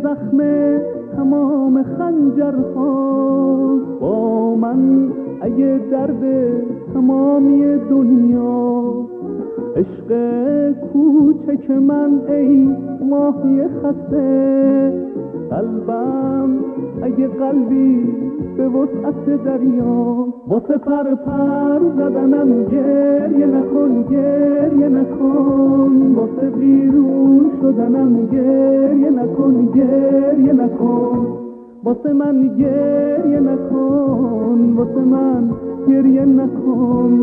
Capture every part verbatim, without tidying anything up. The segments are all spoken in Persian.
زخم تمام خنجرها، با من اگه درد تمامی دنیا. عشق کوچک من ای ماهی خسته، قلبم اگه قلبی به وسعت دریا. واسه پر پر زدنم گریه نکن، گریه نکن. واسه بیرون شدنم گریه نکن، گریه نکن. واسه من گریه نکن، واسه من گریه نکن.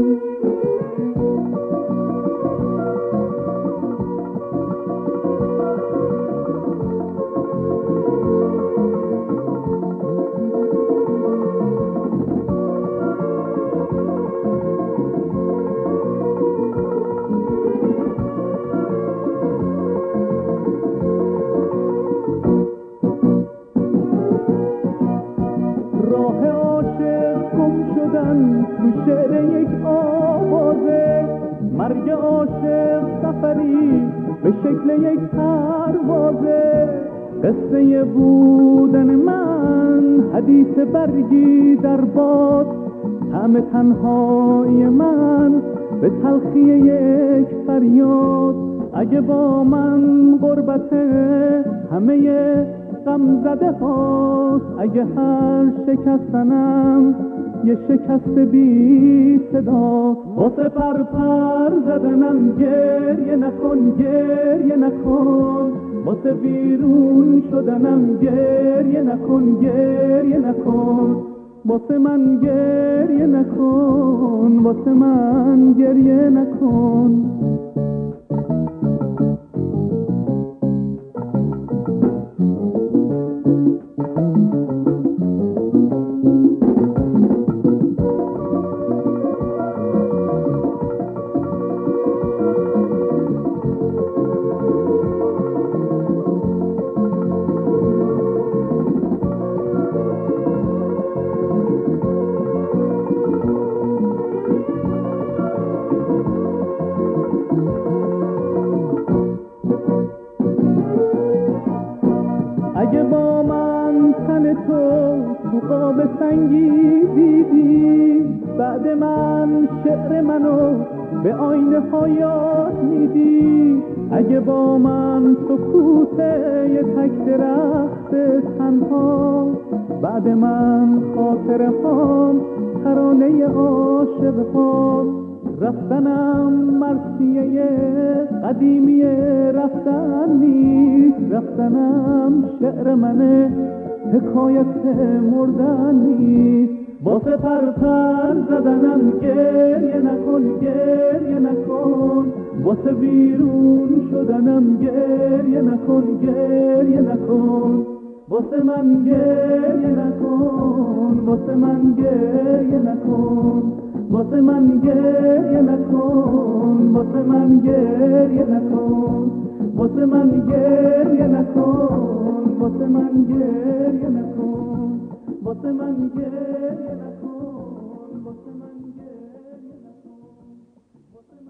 راه عاشق گم شدن تو شعر یک آوازه، مرگ عاشق سفری به شکل یک پروازه. قصه بودن من حدیث برگی در باد، طعم تنهایی من به تلخی یک فریاد. اگه با من غربت همه غم زده هاست، اگه هر شکستنم یه شکست بی صدا. واسه پر پر زدنم گریه نکن، گریه نکن. واسه بیرون شدنم گریه نکن، گریه نکن. واسه من گریه نکن، واسه من گریه نکن. اگه با من تن تو تو قاب سنگی دیدی، بعد من شعر منو به آینه ها یاد میدی. اگه با من سکوت یه تک درخت تنها، بعد من خاطره هام ترانه عاشق ها. رفتنم مرثیه قدیمیه رفتن نیست، رفتنم شعر منه حکایت مردن نیست. واسه پر پر زدنم گریه نکن، گریه نکن. واسه بیرون شدنم گریه نکن، گریه نکن. واسه من گریه نکن، واسه من گریه نکن. واسه من گریه نکن، واسه من گریه نکن. واسه من گریه نکن، واسه من گریه نکن. واسه من گریه نکن.